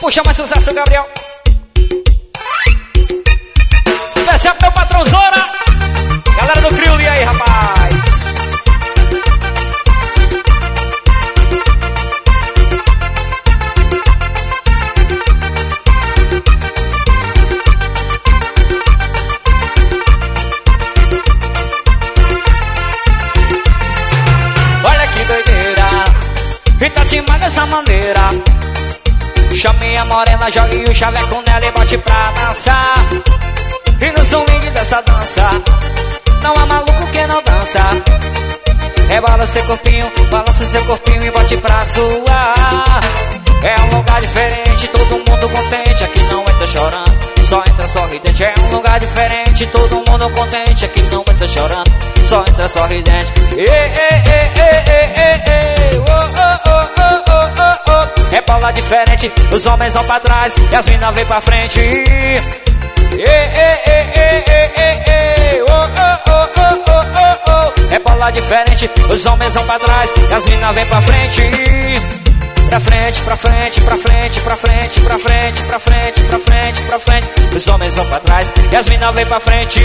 Puxa mais sucesso, Gabriel. Especial pro meu patrão Zora. Galera do Crioulo, e aí, rapaz? Olha que doideira, e tá te manda dessa maneira. Chame a morena, jogue o chaveco nela e bote pra dançar. E no swing dessa dança, não há maluco que não dança. Rebola seu corpinho, balança seu corpinho e bote pra suar. É um lugar diferente, todo mundo contente. Aqui não entra chorando, só entra sorridente. É um lugar diferente, todo mundo contente. Aqui não entra chorando, só entra sorridente. Rebola diferente, os homens vão pra trás e as minas vêm pra frente. Rebola diferente, os homens vão pra trás e as minas vêm pra frente. Pra frente, pra frente, pra frente, pra frente, pra frente, pra frente, pra frente, pra frente. Os homens vão pra trás e as minas vêm pra frente.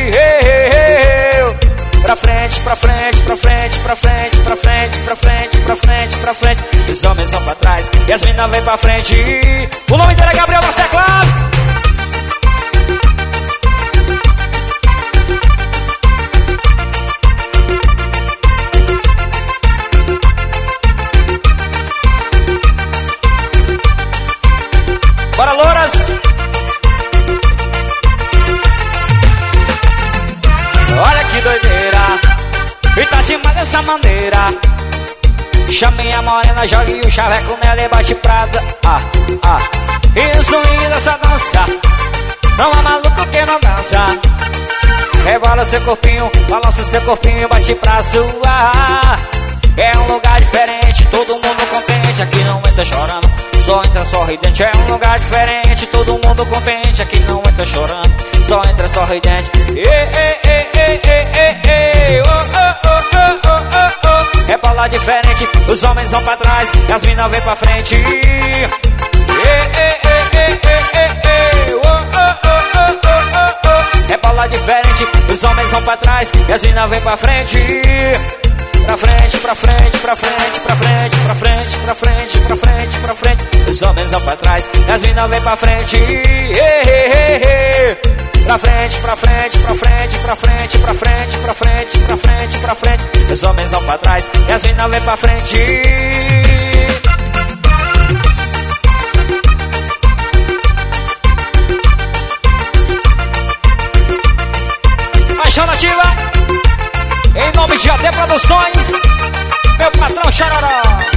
Pra frente, pra frente, pra frente, pra frente, pra frente, pra frente, pra frente, pra frente. Os homens vão pra trás e as minas vêm pra frente. O nome dele é Gabriel Masterclass. Bora, louras! Olha que doideira, e tá demais dessa maneira. Chame a morena, jogue o chaveco nela e bate pra e o swing dessa dança, não há maluco que não dança. Rebola seu corpinho, balança seu corpinho e bate pra suar. É um lugar diferente, todo mundo contente. Aqui não entra chorando, só entra sorridente. É um lugar diferente, todo mundo contente. Aqui não entra chorando, só entra sorridente. Rebola diferente, os homens vão pra trás e as minas vêm pra frente. Rebola diferente, os homens vão pra trás e as minas vêm pra frente. Pra frente, pra frente, pra frente, pra frente, pra frente, pra frente, pra frente, pra frente. Os homens vão pra trás e as minas vêm pra frente. Pra frente, pra frente, pra frente, pra frente, pra frente, pra frente, pra frente, pra frente. Os homens vão pra trás e as minas vêm pra frente. Paixão Nativa, em nome de AD Produções, meu patrão Chororó.